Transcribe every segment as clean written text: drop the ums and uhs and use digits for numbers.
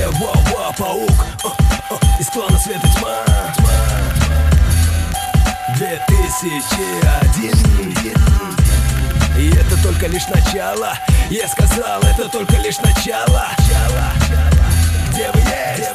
паук из клана Свет и Тьма. 2001. И это только лишь начало. Я сказал, это только лишь начало. Где вы есть?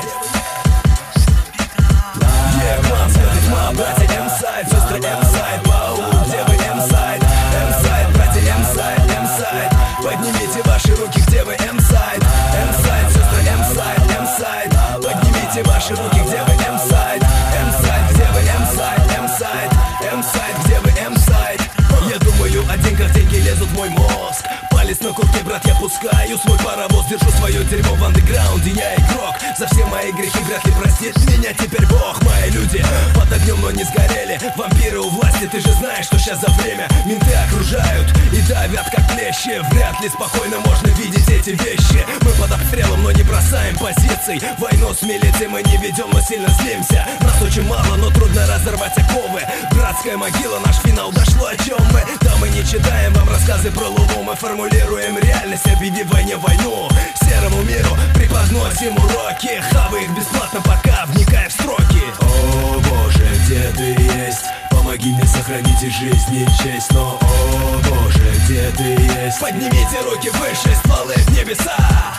Клан Свет и Тьма, братья М-сайд, сестры М-сайд, паук. Где вы М-сайд? М-сайд, братья М-сайд, М-сайд. Поднимите ваши руки, где вы М-сайд? М-сайд, сестры М-сайд, М-сайд. Поднимите ваши руки, где вы М-сайд? М-сайд, где вы М-сайд, М-сайд, М-сайд, где вы М-сайд? Я думаю о деньгах, деньги лезут в мой мозг. Палец на курке, брат, я пускаю свой паровоз. Держу свое дерьмо в андеграунде, я игрок. За все мои грехи вряд ли простит меня теперь Бог. Мои люди под огнем, но не сгорели. Вампиры у власти, ты же знаешь, что сейчас за время. Менты окружают и давят как клещи. Вряд ли спокойно можно видеть эти вещи. Мы под обстрелом, но не бросаем позиций. Войну с милицией мы не ведем, но сильно злимся. Нас очень мало, но трудно разорвать оковы. Братская могила, наш финал, дошло о чем мы. Да мы не читаем вам рассказы про Луну. Мы формулируем реальность, объявив войне войну. Серому миру преподносим уроки. Хавай их бесплатно, пока вникая в строки. О боже, где ты есть? Помоги мне сохранить и жизнь, и честь. Но о боже, где ты есть? Поднимите руки выше, стволы в небеса.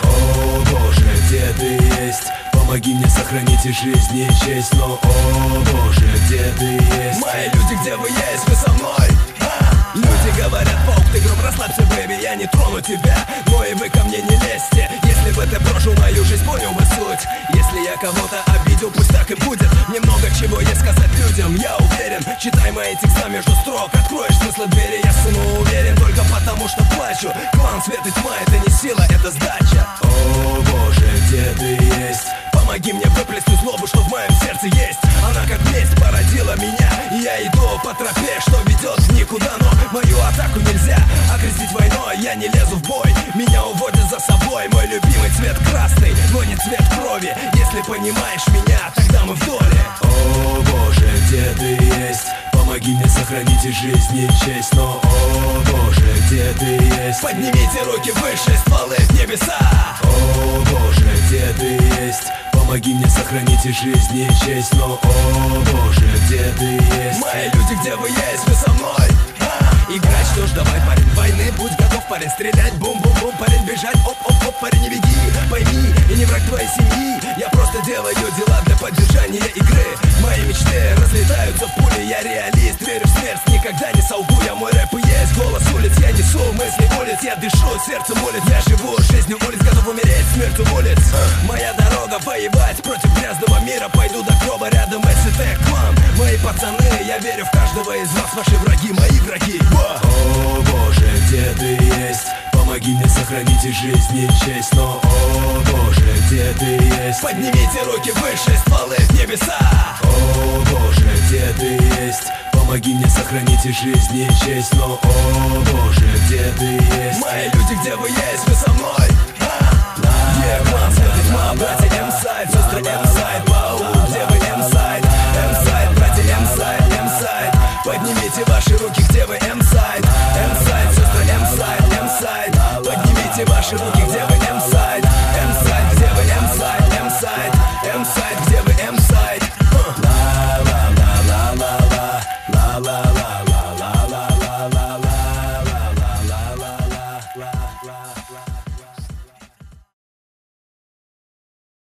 О боже, где ты есть? Помоги мне сохранить и жизнь, и честь. Но о боже, где ты есть? Мои люди, где вы есть? Вы со мной? Люди говорят, паук, ты груб, расслабься, бэби, я не трону тебя. Но и вы ко мне не лезьте. Если бы ты прожил мою жизнь, понял бы суть. Если я кого-то обидел, пусть так и будет. Мне много чего есть сказать людям, я уверен. Читай мои текста между строк. Откроешь смысл двери, я самоуверен. Только потому что плачу. Клан Свет и Тьма, это не сила, это сдача. О боже, где ты есть? Помоги мне выплеснуть злобу, что в моем сердце есть. Она как месть породила меня. И я иду по тропе, что ведет в никуда. Но мою атаку нельзя окрестить войной. Я не лезу в бой, меня уводят за собой. Мой любимый цвет красный, но не цвет крови. Если понимаешь меня, тогда мы в доле. О боже, где ты есть? Помоги мне сохранить и жизнь, и честь. Но о боже, где ты есть? Поднимите руки выше, стволы в небеса. О боже, где ты есть? Помоги мне сохранить и жизнь, и честь. Но о боже, где ты есть? Мои люди, где вы есть? Вы со мной? Играть, что ж, давай, парень, войны, будь готов, парень, стрелять, бум-бум-бум, парень, бежать, оп-оп-оп, парень, не беги, пойми, и не враг твоей семьи. Я просто делаю дела для поддержания игры. Мои мечты разлетаются пули, я реалист, верю в смерть, никогда не солгу. Я мой рэп и есть голос улиц, я несу мысли улиц, я дышу, сердце молит. Я живу жизнью улиц, готов умереть, смертью улиц. Моя дорога воевать против грязного мира. Пойду до гроба, рядом СТ клан. Мои пацаны, я верю в каждого из вас. Ваши враги, мои враги. О боже, где ты есть? Помоги мне сохранить и жизнь, и честь. Но о боже, где ты есть? Поднимите руки выше, стволы в небеса. О боже, где ты есть? Помоги мне сохранить и жизнь, и честь. Но о боже, где ты есть? Мои люди, где вы есть? Вы со мной? Клан Свет и Тьма, братья М-сайд, сестры М-сайд, паук. Где вы М-сайд? М-сайд, братья М-сайд, М-сайд. Поднимите ваши руки, где вы М-сайд? М-сайд, сестры М-сайд, М-сайд. Поднимите ваши руки, где вы М-сайд?